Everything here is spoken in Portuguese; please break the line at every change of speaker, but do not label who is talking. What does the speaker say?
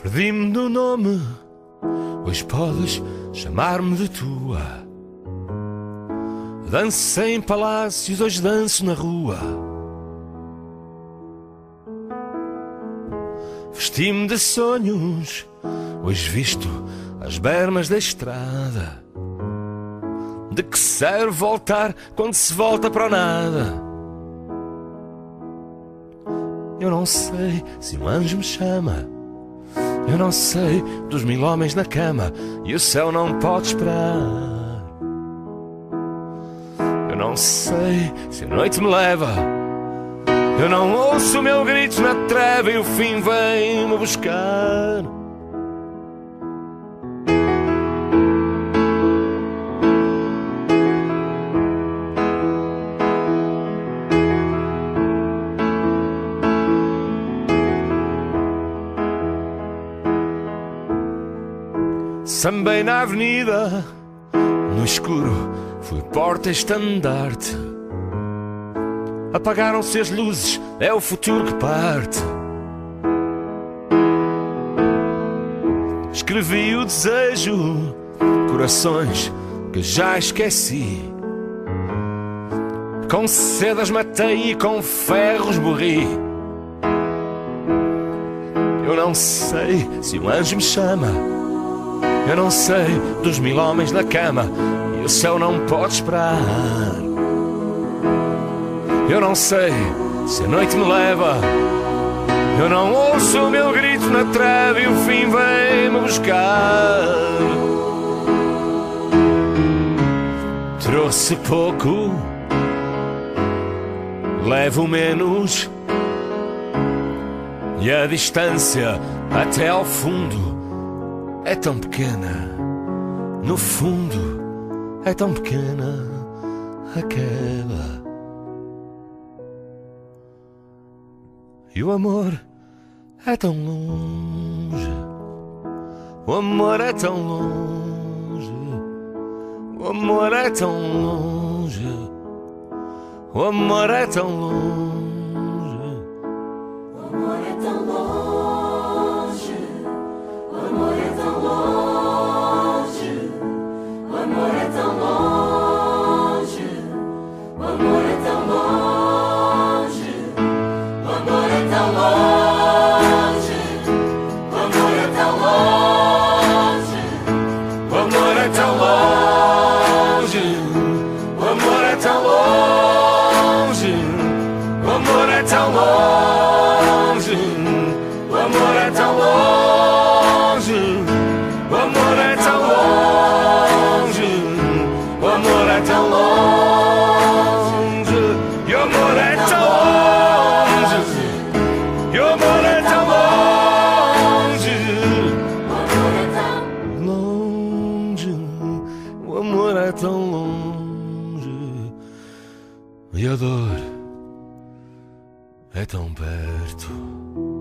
Perdi-me no nome, hoje podes chamar-me de tua. Dancei em palácios, hoje danço na rua. Vesti-me de sonhos, hoje visto as bermas da estrada. De que serve voltar quando se volta para o nada? Eu não sei se um anjo me chama, eu não sei dos 1000 homens na cama, e o céu não pode esperar. Eu não sei se a noite me leva, eu não ouço o meu grito na treva, e o fim vem-me buscar. Sambei na avenida, no escuro fui porta-estandarte. Apagaram-se as luzes, é o futuro que parte. Escrevi o desejo, corações que já esqueci. Com sedas matei e com ferros morri. Eu não sei se um anjo me chama, eu não sei dos 1000 homens na cama, e o céu não pode esperar. Eu não sei se a noite me leva, eu não ouço o meu grito na treva, e o fim vem-me buscar. Trouxe pouco, levo menos, e a distância até ao fundo é tão pequena, no fundo é tão pequena a queda. E o amor é tão longe, o amor é tão longe, o amor é tão longe, o amor é tão longe,
o amor é tão longe, o amor é tão longe, o amor é tão longe, o amor é tão longe, o amor é tão longe, o amor é tão longe,
o amor é tão longe, o amor é tão longe, o amor é tão longe, o amor é tão longe, o amor é tão longe, o amor é tão longe, e o amor é tão longe, e o amor é tão longe, longe, o amor é tão longe, e a dor é tão perto.